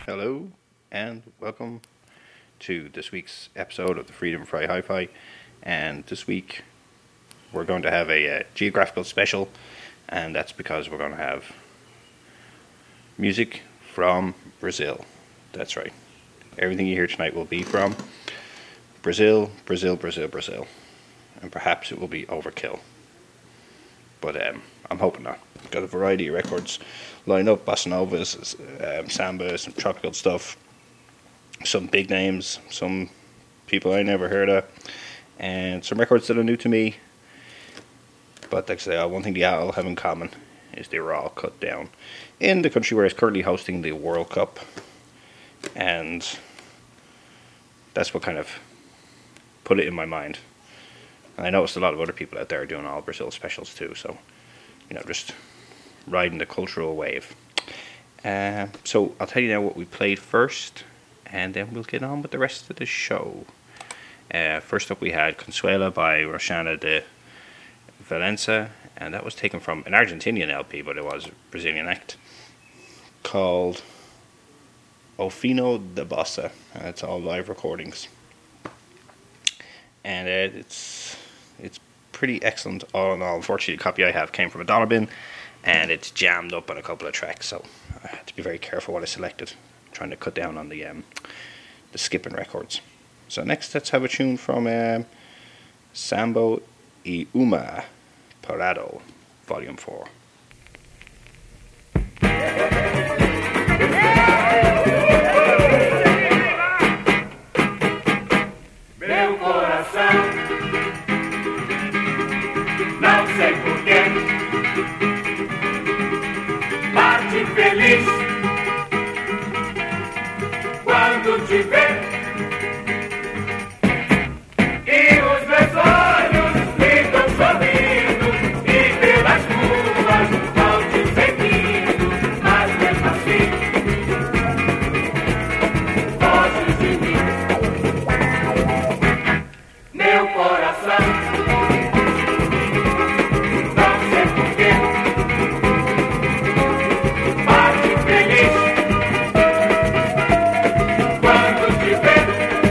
Hello, and welcome to this week's episode of the Freedom Fry Hi-Fi. And this week we're going to have a geographical special, and that's because we're going to have music from Brazil. That's right. Everything you hear tonight will be from Brazil, Brazil, Brazil, Brazil. And perhaps it will be overkill. But I'm hoping not. Got a variety of records lined up, bossa novas, samba, some tropical stuff, some big names, some people I never heard of, and some records that are new to me. But like I say, one thing they all have in common is they were all cut down in the country where it's currently hosting the World Cup. And that's what kind of put it in my mind. And I noticed a lot of other people out there are doing all Brazil specials too, so, just riding the cultural wave. So I'll tell you now what we played first, and then we'll get on with the rest of the show. First up we had Consuela by Roxana de Valença, and that was taken from an Argentinian LP, but it was a Brazilian act, called O Fino da Bossa, and it's all live recordings. And it's pretty excellent all in all. Unfortunately, the copy I have came from a dollar bin, and it's jammed up on a couple of tracks, so I had to be very careful what I selected, trying to cut down on the skipping records. So next, let's have a tune from Sambo e Uma Parado, Volume 4. Meu coração, não sei porquê, bate feliz quando te vê. E os meus olhos ficam sorrindo, e pelas ruas vão te seguindo, mas mesmo assim, foge de mim. Meu coração, não sei porquê, bate feliz quando te vê.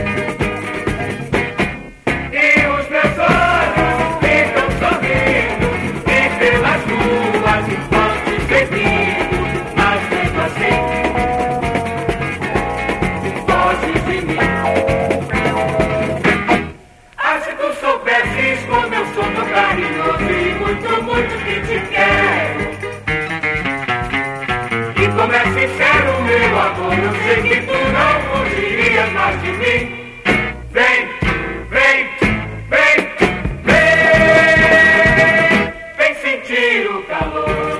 E os meus olhos ficam sorrindo, e pelas ruas vão te seguindo, mas mesmo assim, foge de mim. Ah, se tu soubesses como eu sou tão carinhoso e muito, muito que te quero. E como é sincero meu amor, eu sei que tu não fugirias mais de mim. Vem, vem, vem, vem, vem sentir o calor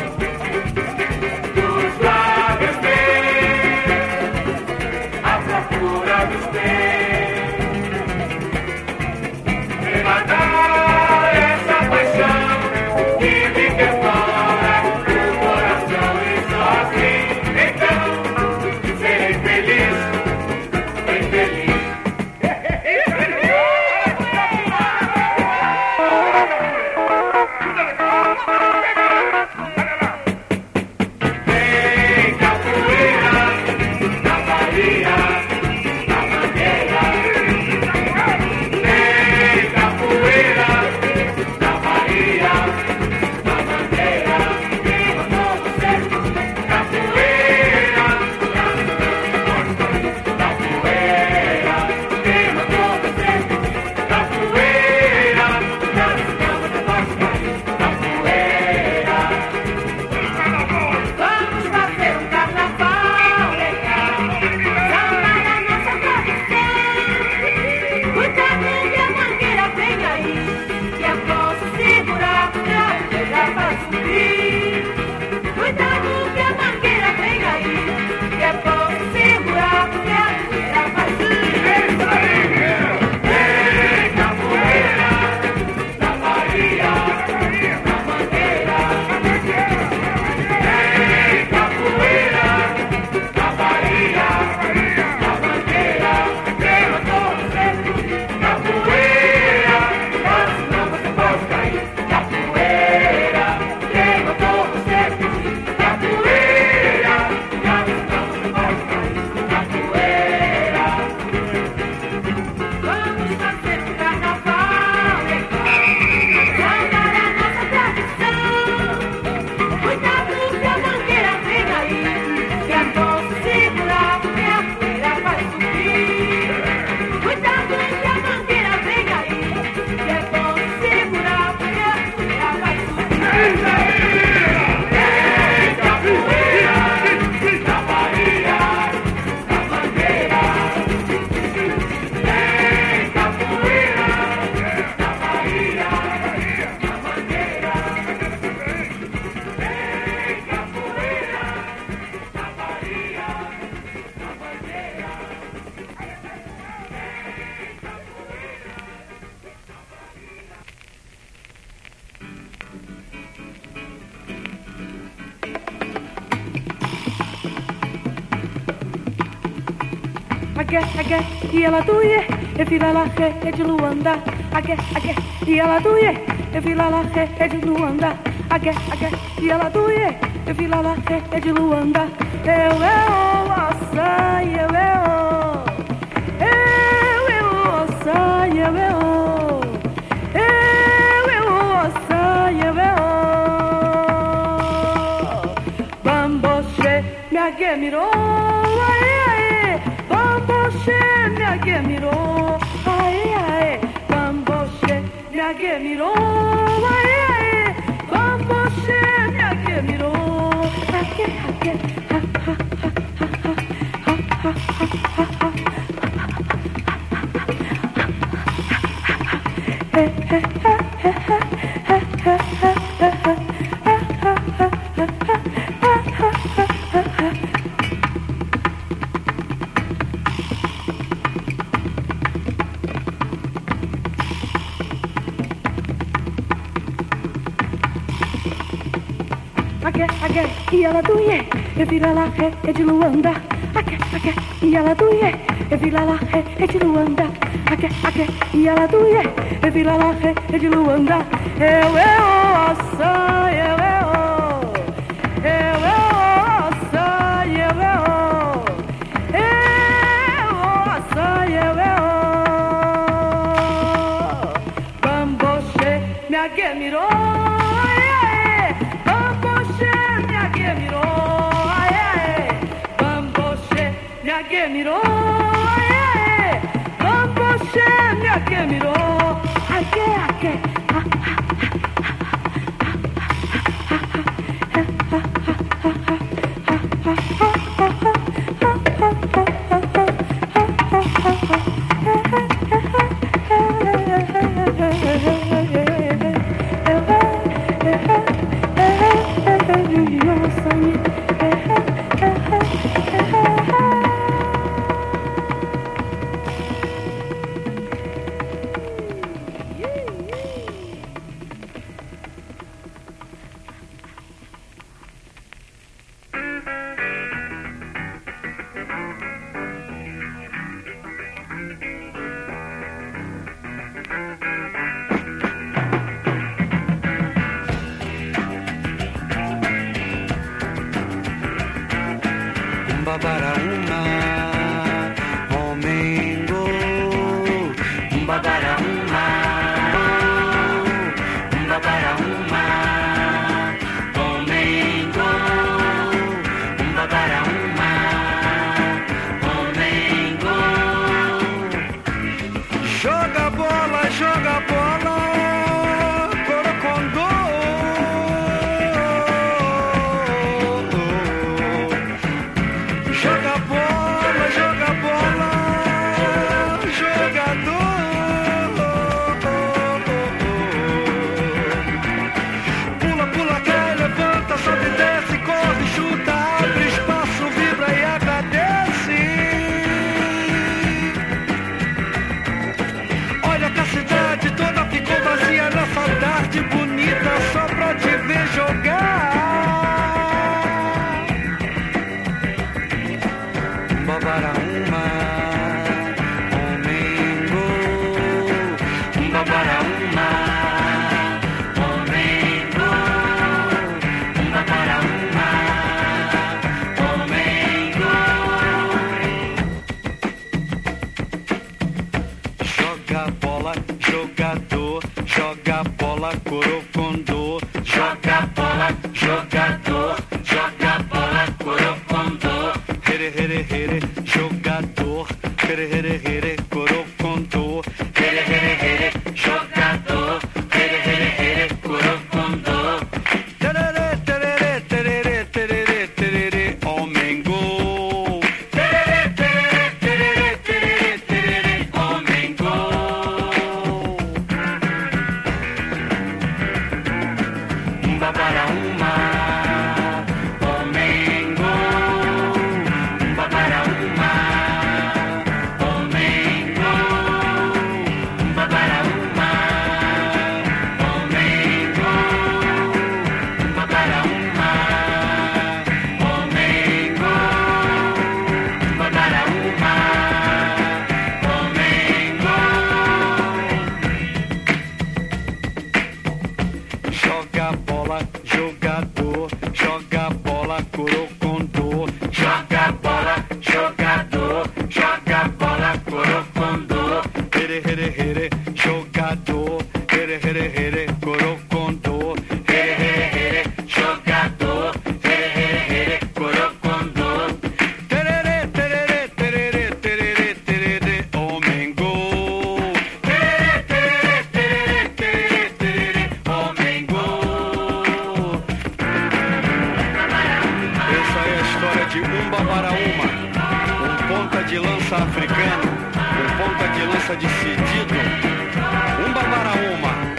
dos lábios meus, a procura dos teus. Matar essa paixão que me devora o coração, e só assim então serei feliz, bem feliz. e ela doie, e vira lá é de Luanda, e ela doie, e vira lá é de Luanda, e ela doie, e vira lá é de Luanda, eu açaí, eu açaí, eu açaí, eu bamboche, me agemiro, bamboche, me agemiro, bamboche, me agemiro, bamboche, me agemiro, e ela doie, e vira lá é de Luanda, e ela doie, e vira lá é de Luanda, e ela doie, e vira lá é de Luanda, eu açaí, eu açaí, eu açaí, eu bamboche, me agemiro, Gemiro, bamboche, me agemiro, Babaraúna, Romengo, Babaraúna, Babaraúna, Romengo, Babaraúna, Romengo. Joga bola, Corocondô. Joga bola, jogador. Pula, pula, cai, levanta, sobe, desce, corre, chuta, abre espaço, vibra e agradece. Olha que a cidade toda ficou vazia nessa tarde bonita só pra te ver jogar. Babaraúma, Romengo, Babaraúma, Romengo, Babaraúma, Romengo. Joga bola, jogador, joga bola, Corocondô. Joga bola, jogador, joga bola, Corocondô. Here, here, here, jogador. Here, here, here, Corocondô. Here, here, here, jogador. Here, here, here, Corocondô. Tererê, tererê, tererê, tererê, tererê, Romengo. Tererê, tererê, tererê, tererê, tererê, Romengo. Babaraúma, Romengo, Babaraúma. de Umbabaraúma, um ponta de lança africano, um ponta de lança decidido, Umbabaraúma.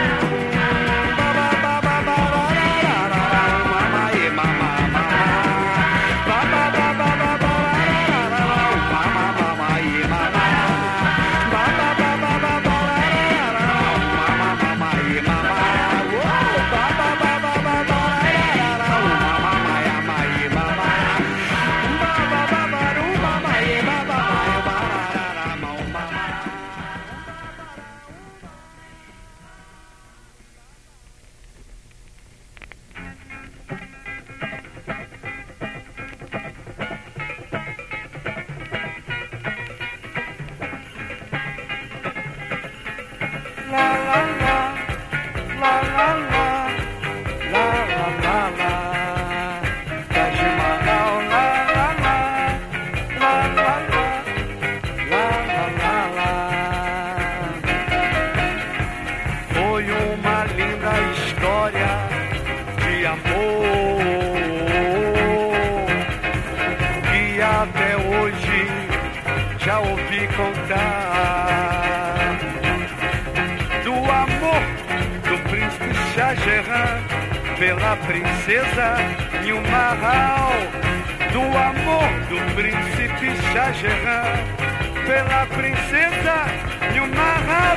Foi uma linda história de amor que até hoje já ouvi contar. Do amor do príncipe Shah Jahan pela princesa Nilmahal. Do amor do príncipe Shah Jahan pela princesa Nilmahal.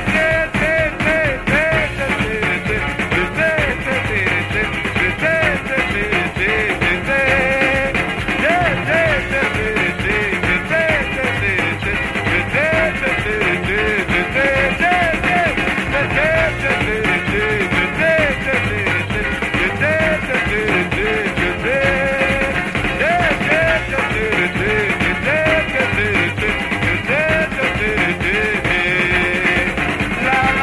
La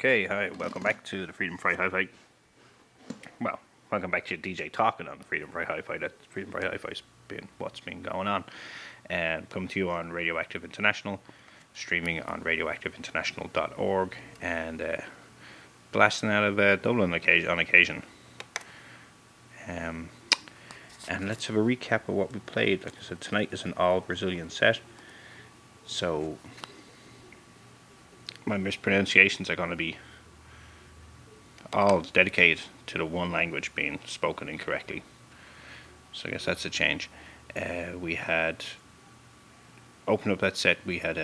Okay, hi, welcome back to the Freedom Fry Hi-Fi. Well, welcome back to DJ talking on the Freedom Fry Hi-Fi. That Freedom Fry Hi-Fi's been what's been going on. And coming to you on Radioactive International, streaming on radioactiveinternational.org, and blasting out of Dublin on occasion. And let's have a recap of what we played. Like I said, tonight is an all Brazilian set. So my mispronunciations are going to be all dedicated to the one language being spoken incorrectly. So I guess that's a change. We had, open up that set, we had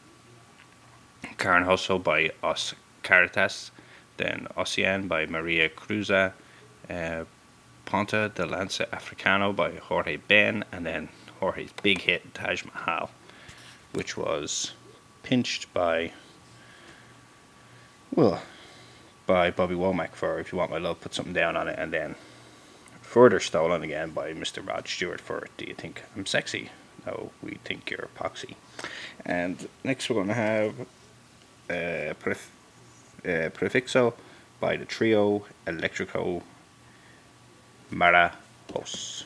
Karen Hustle by Os Caritas, then Ocean by Maria Cruza, Ponta de Lança Africano by Jorge Ben, and then Jorge's big hit Taj Mahal, which was pinched by Bobby Womack for If You Want My Love, Put Something Down on It, and then further stolen again by Mr. Rod Stewart for Do You Think I'm Sexy? No, We Think You're Epoxy. And next we're going to have Prefixo by the trio Electrico Marajos.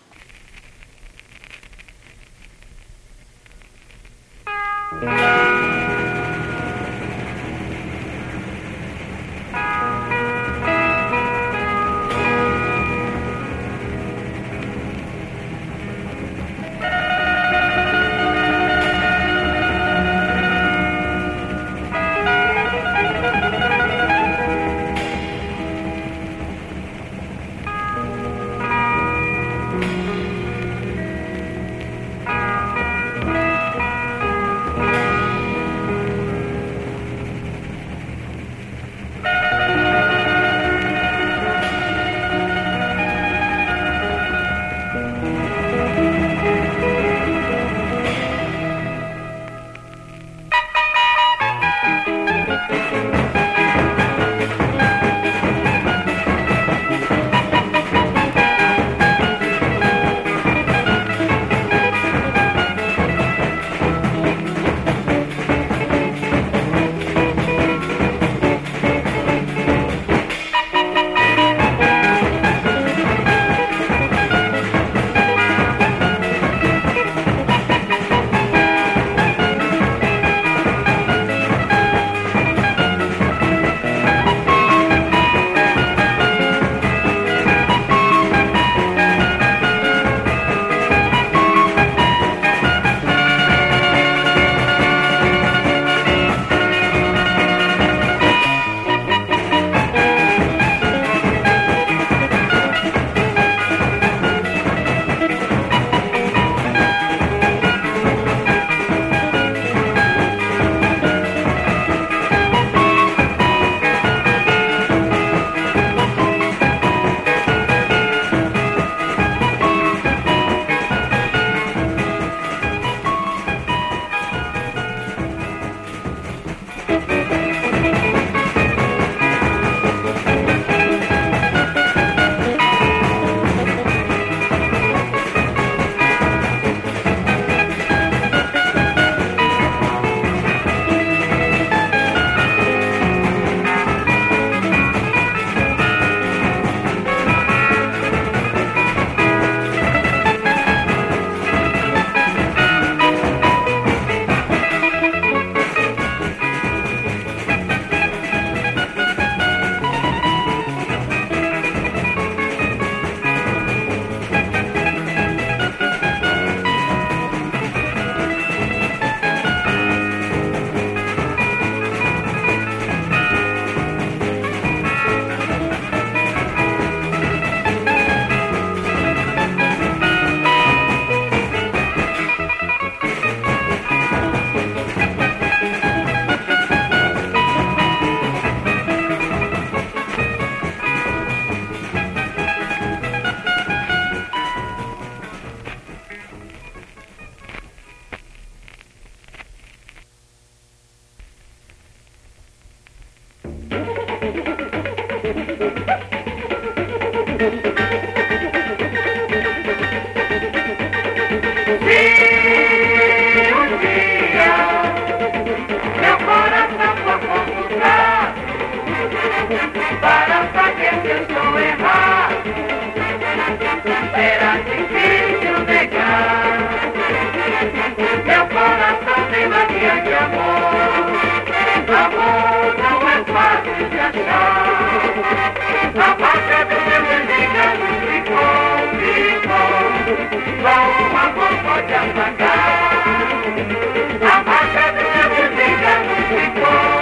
Meu coração tem mania de amor. Amor não é fácil de achar. A marca do meu desejo ficou. Só um amor pode apagar. A marca do meu desejo ficou.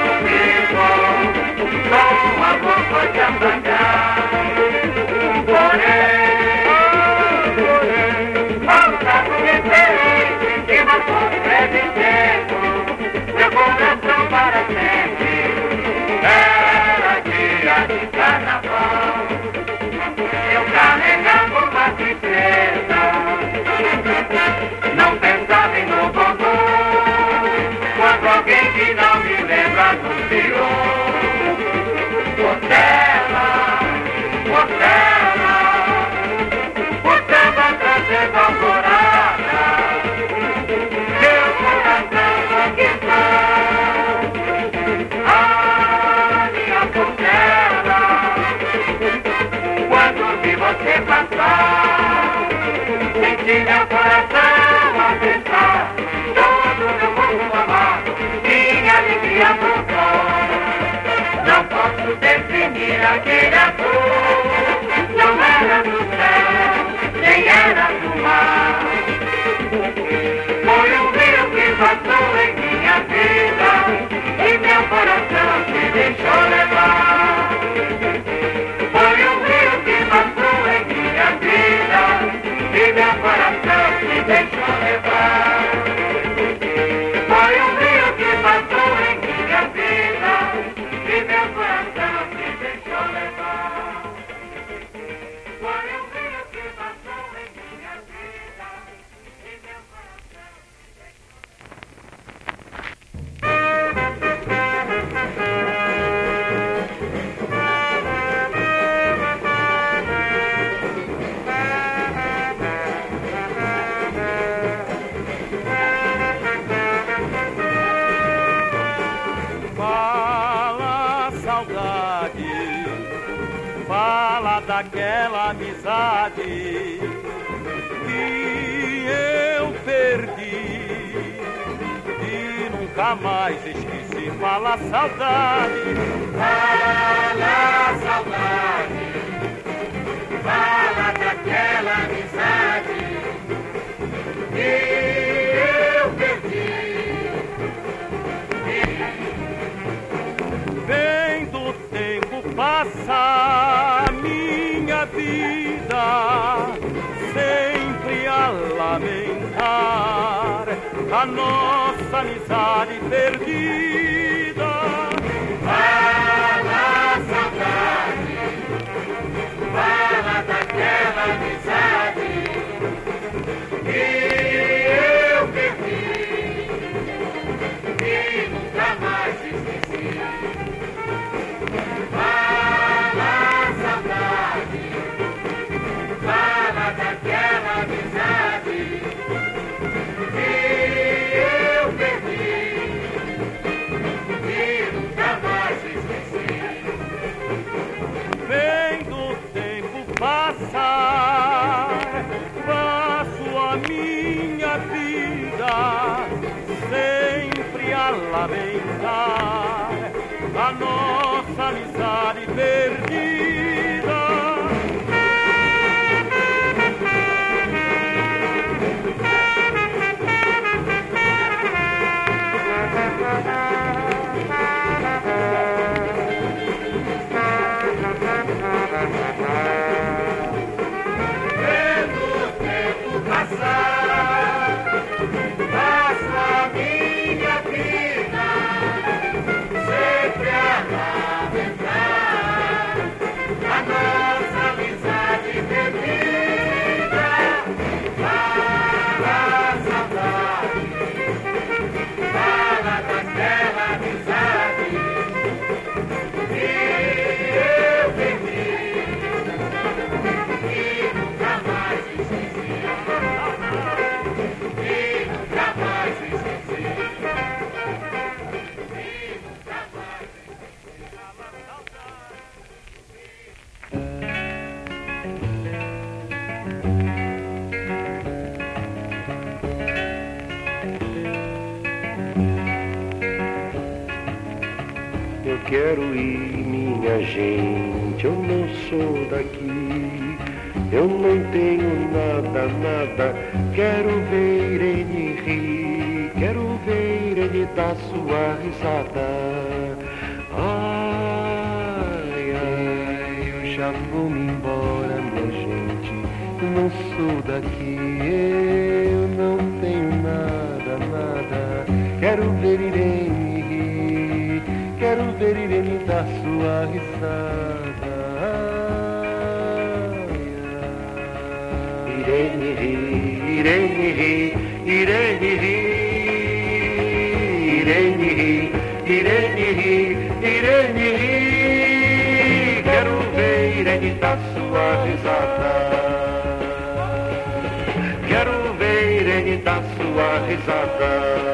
Só um amor pode apagar. Porém, falta diferente que não consegue tempo. Meu coração para sempre era dia de carnaval. Eu carregava uma tristeza, não pensava em novo amor. Quando alguém que não me lembra anunciou: Portela, Portela, o samba trazendo alvorada. Meu coração conquistou. Ah, minha Portela, quando vi você passar, senti meu coração a pensar. Todo meu mundo amado, minha alegria voltou. Não posso definir aquele azul. Não era do céu, nem era do mar. Foi um rio que passou em minha vida e meu coração se deixou levar. Foi um rio que passou em minha vida e meu coração se deixou levar. Foi um rio que passou em minha vida e meu coração se deixou levar. Foi um rio que passou em minha vida e meu coração Fala, saudade, fala daquela amizade que eu perdi e nunca mais esqueci. Fala, saudade, fala, saudade, fala daquela amizade que eu perdi. vem do tempo passar minha vida sempre a lamentar a nossa amizade perdida. Fala, saudade, fala daquela amizade que eu perdi e nunca mais esqueci. Fala, saudade, fala daquela amizade que eu perdi e nunca mais esqueci. Vem do tempo passar, passo a minha vida sempre a lamentar a nossa amizade perdida. Vendo o tempo passar, passo a minha vida sempre a lamentar quero ir, minha gente, eu não sou daqui. Eu não tenho nada, nada, quero ver ele rir, quero ver ele dar sua risada. Ai, ai, eu já vou me embora, minha gente, eu não sou daqui, eu não tenho nada, nada, quero ver ele rir, quero ver ele dar sua risada. Irene ri, Irene ri, Irene ri, Irene ri, Irene ri, Irene ri. Quero ver Irene dar sua risada. Quero ver Irene dar sua risada.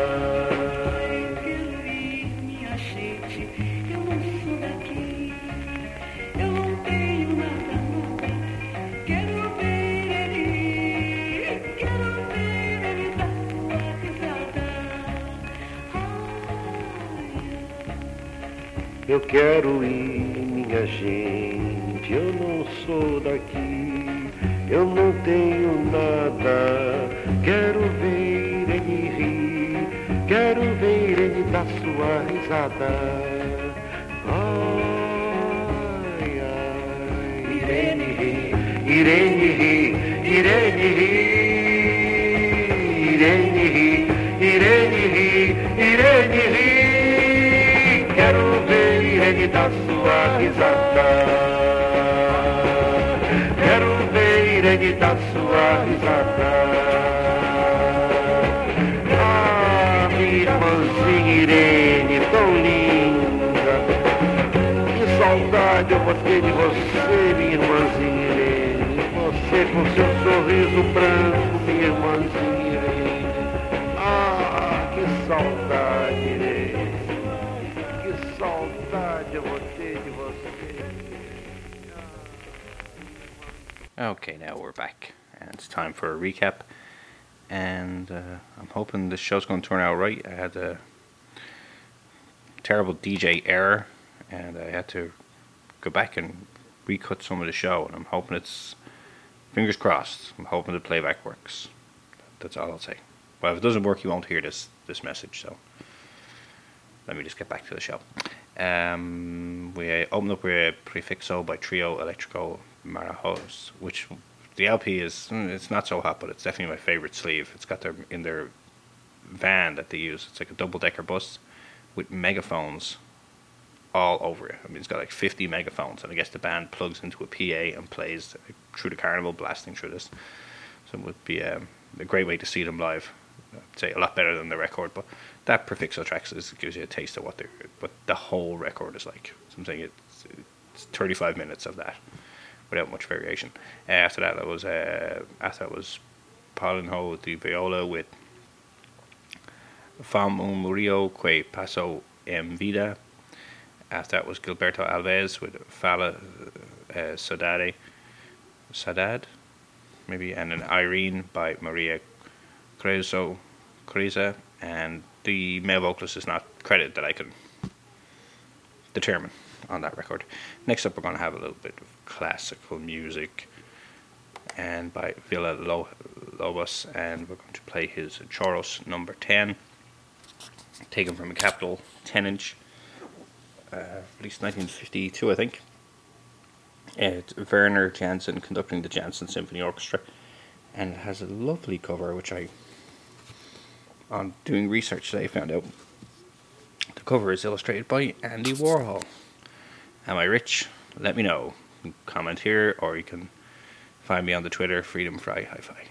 Eu quero ir, minha gente, eu não sou daqui, eu não tenho nada, quero ver ele rir, quero ver ele dar sua risada. Ai, ai, Irene ri, Irene ri, Irene ri, Irene ri, Irene ri, Irene ri. Quero ver Irene dar sua risada. Quero ver Irene dar sua risada. Ah, minha irmãzinha Irene, tão linda. Que saudade eu vou ter de você, minha irmãzinha Irene. Você com seu sorriso branco, minha irmãzinha Irene. Ah, que saudade, Irene. Saudade eu vou ter de você. Okay, now we're back, and it's time for a recap. And I'm hoping this show's going to turn out right. I had a terrible DJ error, and I had to go back and recut some of the show. And I'm hoping it's, fingers crossed, I'm hoping the playback works. That's all I'll say. But if it doesn't work, you won't hear this message. So let me just get back to the show. We open up with Prefixo by Trio Electrico Marajos, which the LP is, it's not so hot, but it's definitely my favorite sleeve. It's got in their van that they use. It's like a double-decker bus with megaphones all over it. I mean, it's got like 50 megaphones, and I guess the band plugs into a PA and plays through the carnival, blasting through this. So it would be a great way to see them live. I'd say a lot better than the record, but that Prefixo tracks gives you a taste of what the whole record is like. So I'm saying it's 35 minutes of that without much variation. After that was Paulinho de Viola with Fam un Murillo que Paso en Vida. After that was Gilberto Alves with Fala Sadad, maybe, and an Irene by Maria Creza, and the male vocalist is not credited that I can determine on that record. Next up, we're going to have a little bit of classical music, and by Villa Lobos, and we're going to play his Choros number 10, taken from a Capitol 10-inch, released 1952, I think. It's Werner Jansen conducting the Jansen Symphony Orchestra, and it has a lovely cover, which I, on doing research today, found out the cover is illustrated by Andy Warhol. Am I rich? Let me know. You can comment here, or you can find me on the Twitter, Freedom Fry Hi-Fi.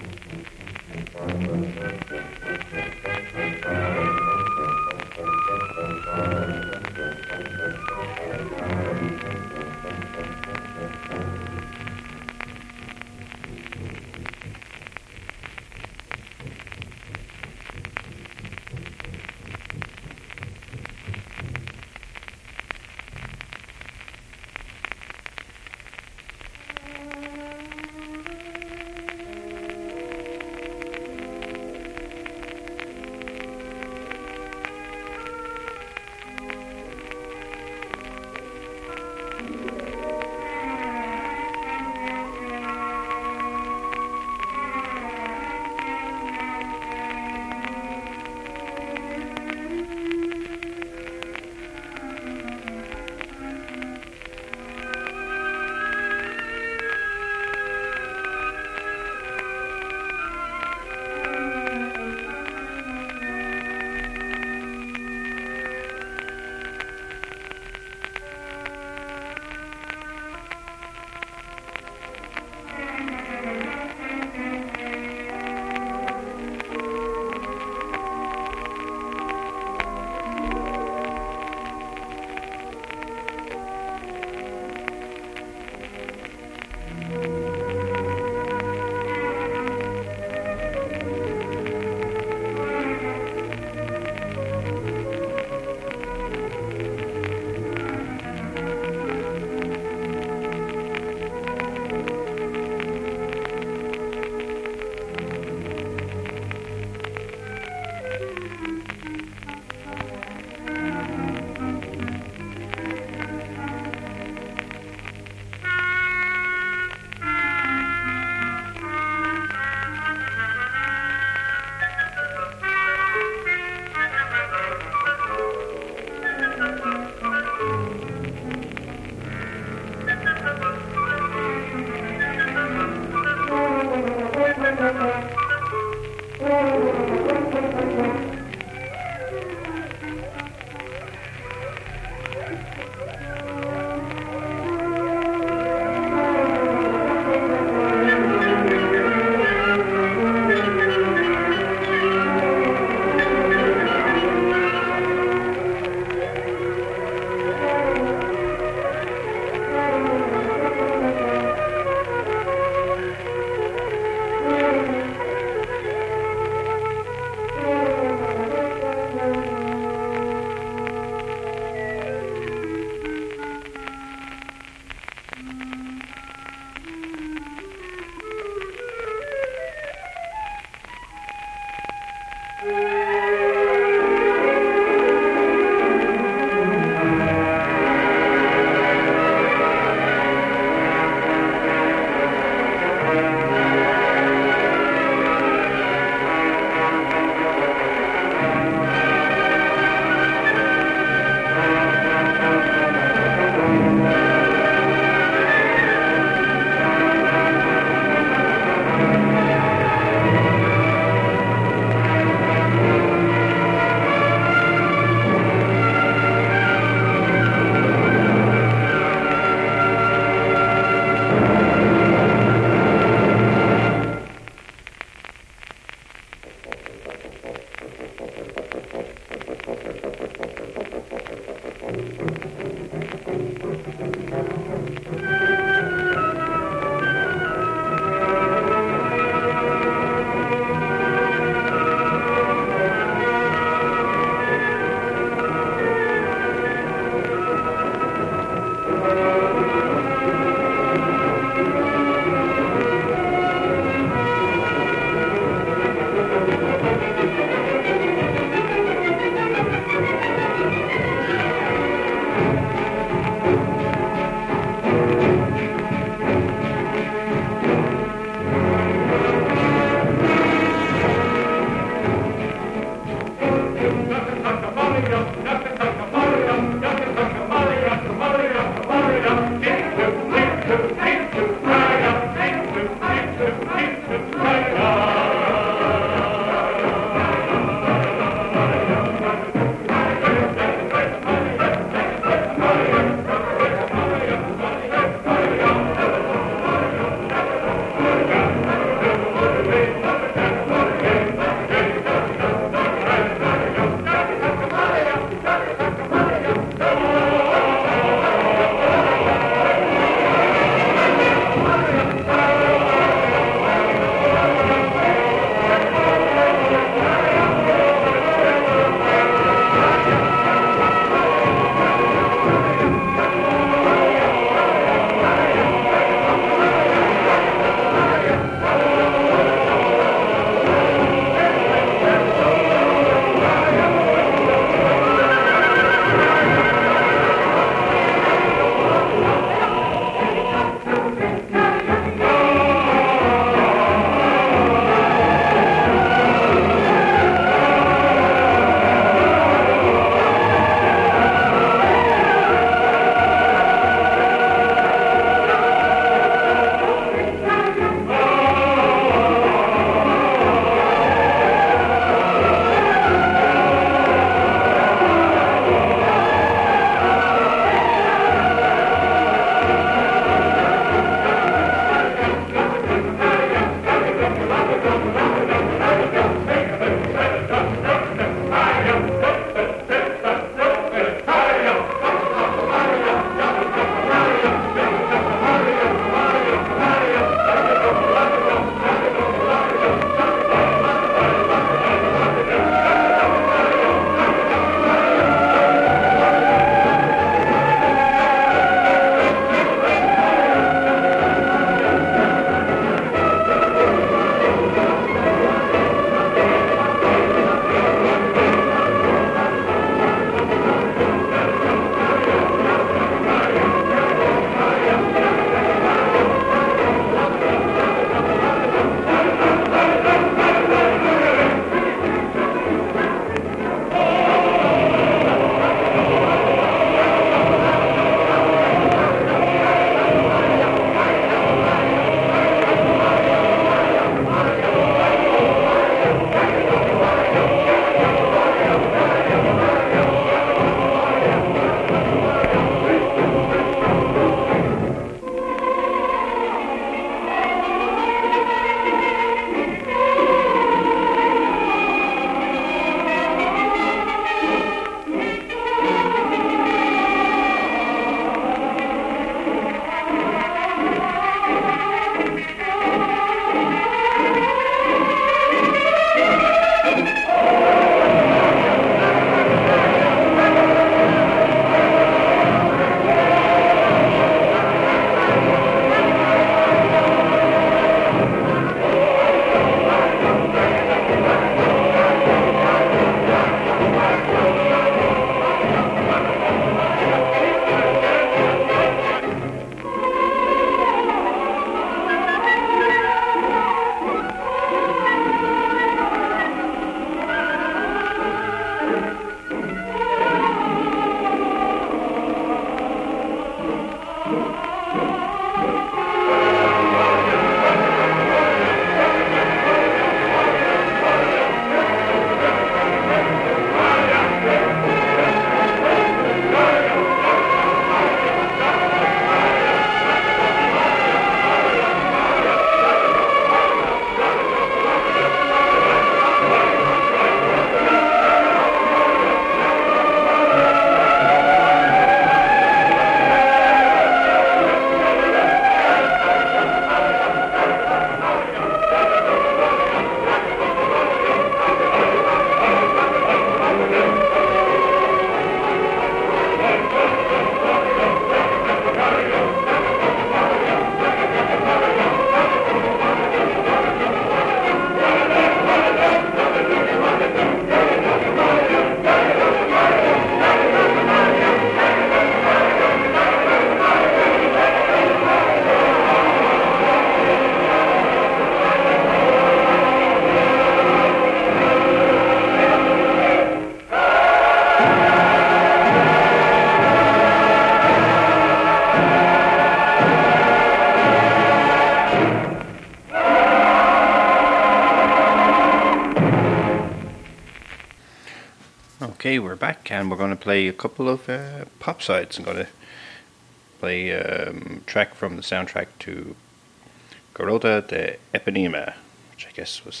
Okay, we're back and we're going to play a couple of pop sides. I'm going to play a track from the soundtrack to Garota de Ipanema, which I guess was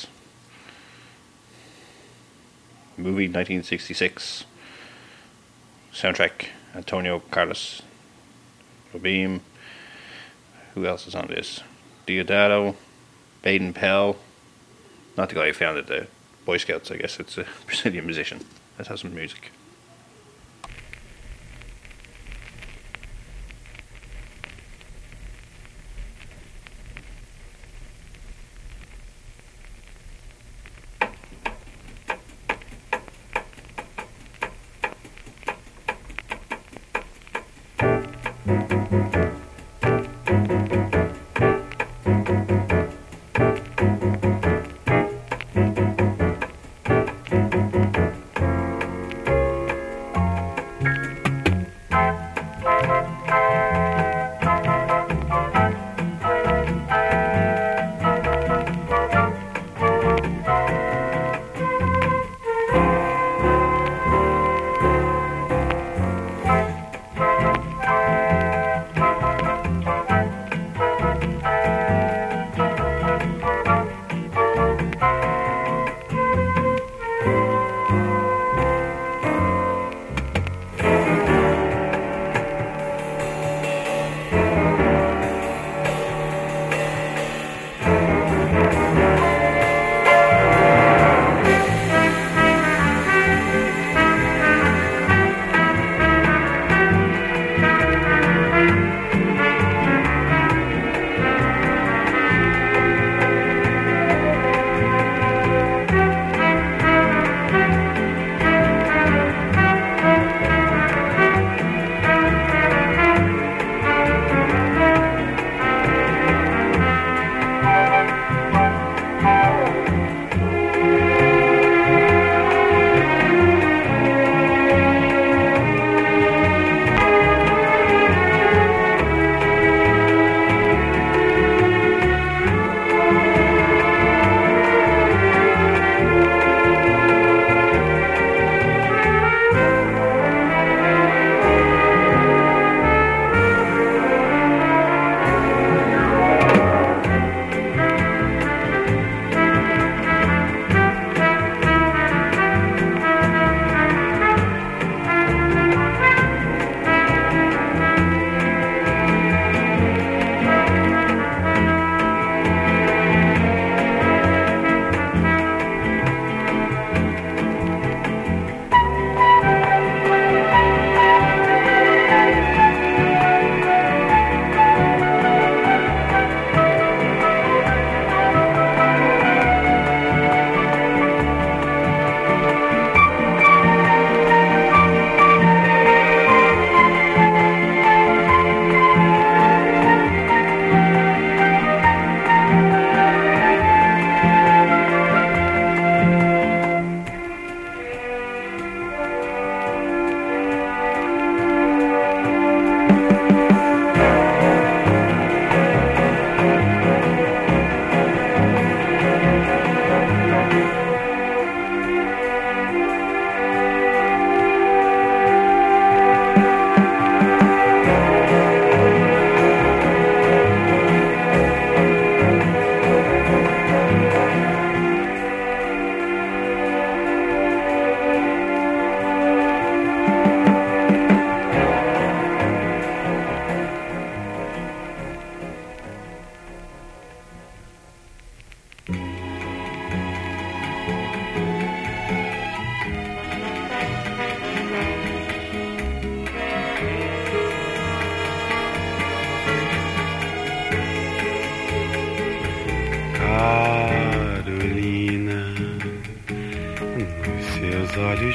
movie 1966. Soundtrack, Antonio Carlos Jobim. Who else is on this? Deodato, Baden Powell. Not the guy who founded the Boy Scouts, I guess. It's a Brazilian musician. Let's have some music.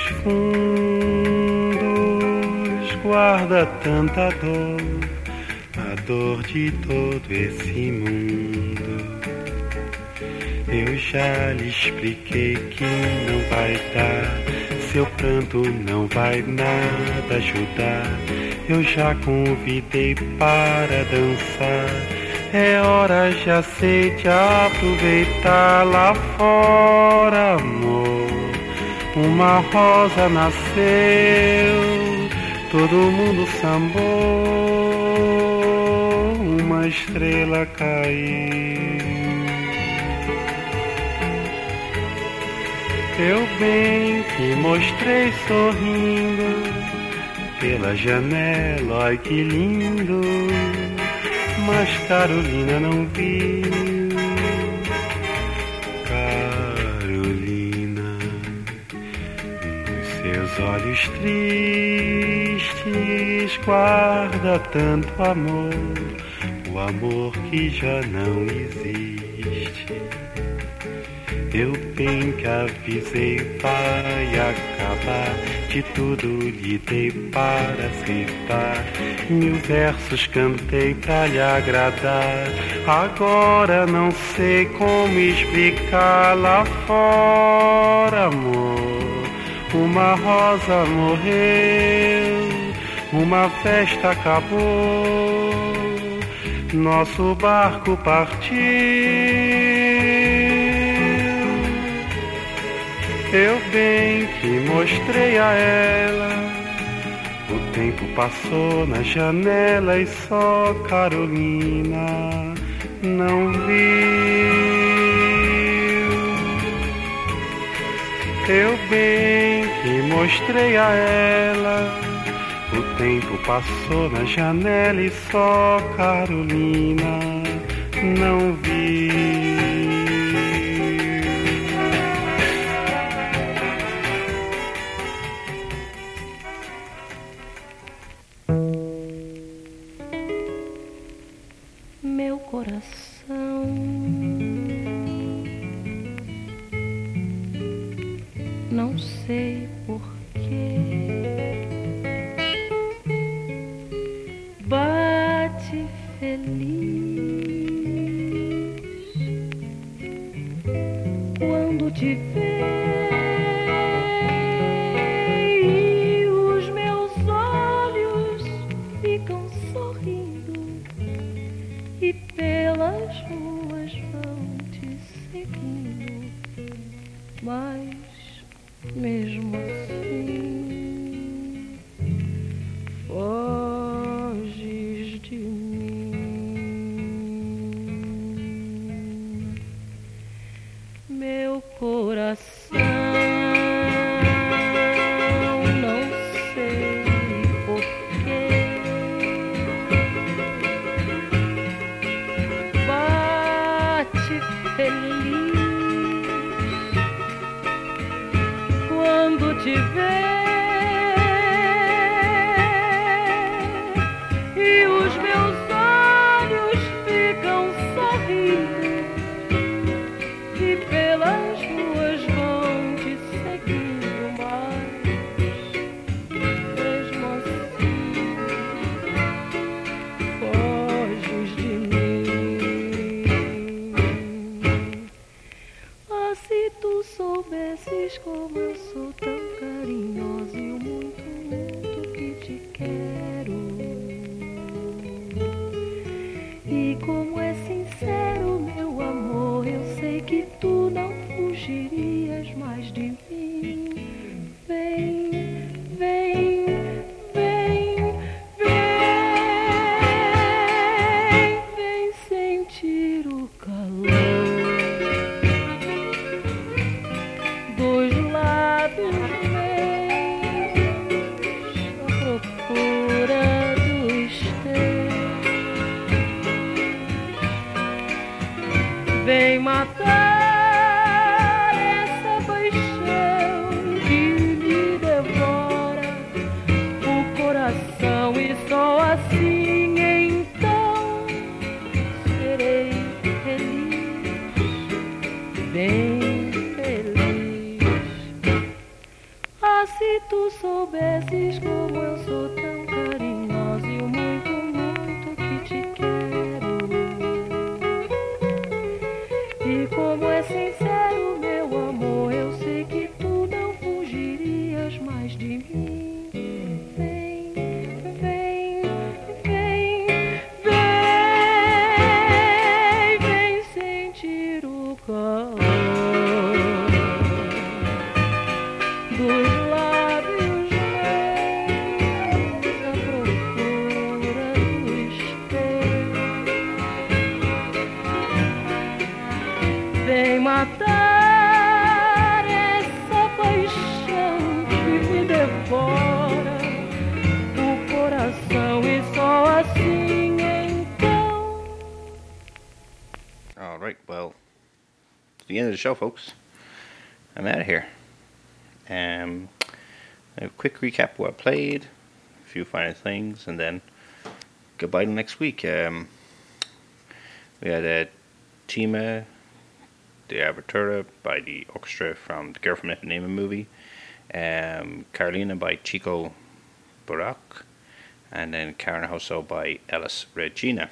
fundos guarda tanta dor, a dor de todo esse mundo. Eu já lhe expliquei que não vai dar, seu pranto não vai nada ajudar. Eu já convidei para dançar, é hora, já sei, de aproveitar. Lá fora, amor, uma rosa nasceu, todo mundo sambou, uma estrela caiu. Eu bem que mostrei sorrindo pela janela, ai que lindo, mas Carolina não viu. Carolina, nos seus olhos tristes guarda tanto amor, o amor que já não existe. Eu bem que avisei, vai acabar, de tudo lhe dei para aceitar. 1000 versos cantei pra lhe agradar, agora não sei como explicar. Lá fora, amor, uma rosa morreu, uma festa acabou, nosso barco partiu. Eu bem que mostrei a ela, o tempo passou na janela e só Carolina não viu. Eu bem que mostrei a ela, o tempo passou na janela e só Carolina não viu. Meu coração não sei porquê bate feliz quando te vê, e os meus olhos ficam sorrindo e pelas ruas vão te seguindo, mas mesmo assim foges de mim. Meu coração não sei porquê bate feliz quando te vê, e os meus olhos ficam sorrindo e pelas ruas vão te seguindo, mas mesmo assim foges de mim. Ah, se tu soubesses como eu sou tão carinhosa e o muito, muito que te quero, e como é sincero meu amor, eu sei que tu não fugirias mais de mim. Vem, vem, vem, vem, vem sentir o calor dos lábios meus à procura dos teus. Vem matar essa paixão que me devora o coração, e só assim então serei feliz, bem feliz. Ah, se the end of the show, folks. I'm out of here. A quick recap of what I played, a few final things, and then goodbye till next week. We had Tima de Abertura by the orchestra from the Girl from Ipanema movie, Carolina by Chico Buarque, and then Carnahoso by Elis Regina.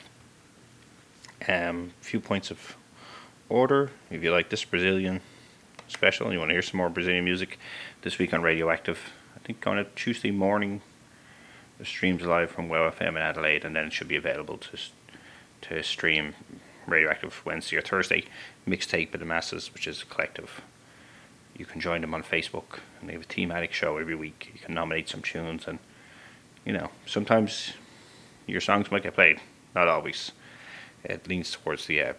Few points of order. If you like this Brazilian special and you want to hear some more Brazilian music, this week on Radioactive, I think on a Tuesday morning, the stream's live from WOW FM in Adelaide, and then it should be available to stream Radioactive Wednesday or Thursday. Mixtape of the Masses, which is a collective. You can join them on Facebook, and they have a thematic show every week. You can nominate some tunes, and sometimes your songs might get played, not always. It leans towards the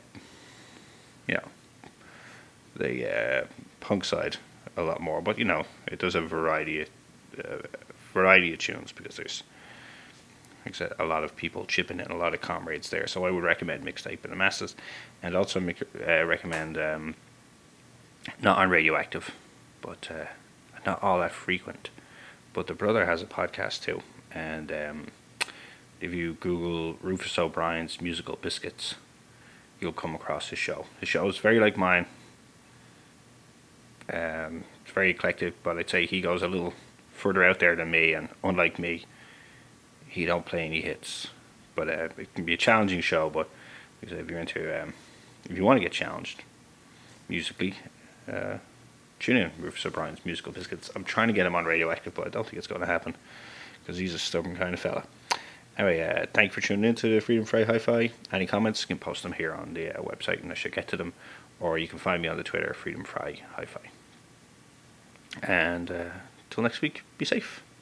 punk side a lot more, but it does have a variety of tunes, because there's, like I said, a lot of people chipping in, a lot of comrades there. So I would recommend Mixtape of the Masses, and also recommend not on Radioactive, but not all that frequent, but the brother has a podcast too, and if you Google Rufus O'Brien's Musical Biscuits, you'll come across his show. His show is very like mine. It's very eclectic, but I'd say he goes a little further out there than me, and unlike me, he don't play any hits. But it can be a challenging show, but if you're into, if you want to get challenged musically, tune in Rufus O'Brien's Musical Biscuits. I'm trying to get him on Radioactive, but I don't think it's going to happen, because he's a stubborn kind of fella. Anyway, thank you for tuning in to the Freedom Fry Hi-Fi. Any comments, you can post them here on the website, and I should get to them. Or you can find me on the Twitter, Freedom Fry Hi-Fi. And till next week, be safe.